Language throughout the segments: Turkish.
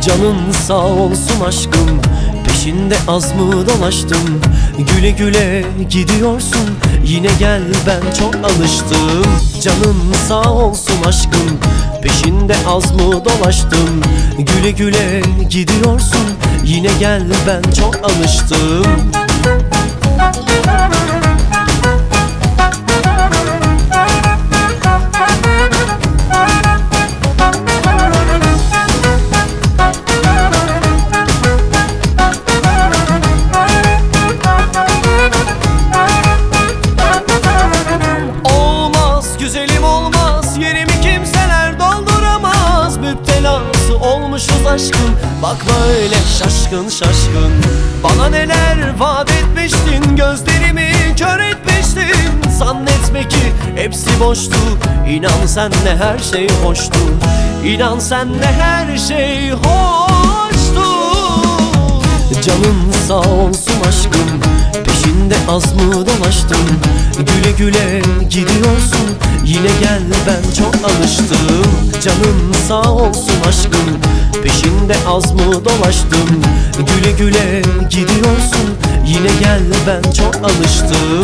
Canın sağ olsun aşkım, peşinde az mı dolaştım. Güle güle gidiyorsun, yine gel ben çok alıştım. Canın sağ olsun aşkım, peşinde az mı dolaştım. Güle güle gidiyorsun, yine gel ben çok alıştım. Yerimi kimseler dolduramaz. Müptelası olmuşuz aşkın, bakma öyle şaşkın şaşkın. Bana neler vaat etmiştin, gözlerimi kör etmiştin. Zannetme ki hepsi boştu, İnan senle her şey hoştu. İnan senle her şey hoştu. Canın sağ olsun aşkım, peşinde az mı dolaştım. Güle güle gidiyorsun, yine gel ben çok alıştım. Canın sağ olsun aşkım, peşinde az mı dolaştım. Güle güle gidiyorsun, yine gel ben çok alıştım.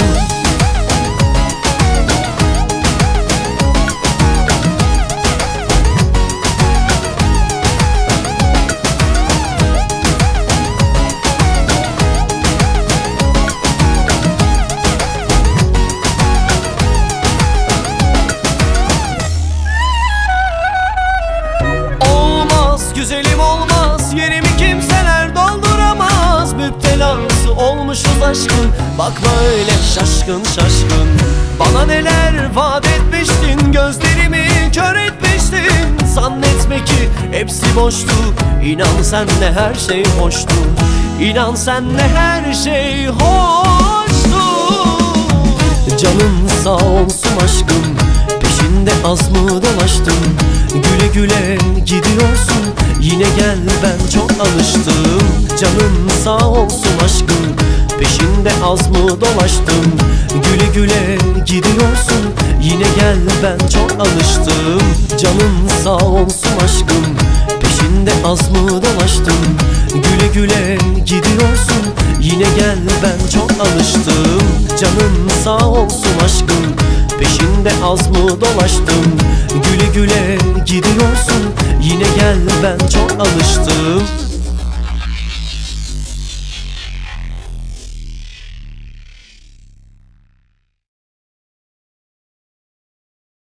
Güzelim olmaz, yerimi kimseler dolduramaz. Müptelası olmuşuz aşkın, bakma öyle şaşkın şaşkın. Bana neler vaat etmiştin, gözlerimi kör etmiştin. Zannetme ki hepsi boştu, İnan senle her şey hoştu. İnan senle her şey hoştu. Canın sağ olsun aşkım, peşinde az mı dolaştım. Güle güle gidiyorsun, yine gel ben çok alıştım. Canın sağ olsun aşkım, peşinde az mı dolaştım. Güle güle gidiyorsun, yine gel ben çok alıştım. Canın sağ olsun aşkım, peşinde az mı dolaştım. Güle güle gidiyorsun, yine gel ben çok alıştım. Canın sağ olsun aşkım, peşinde az mı dolaştım. Güle güle gidiyorsun, yine gel ben çok alıştım.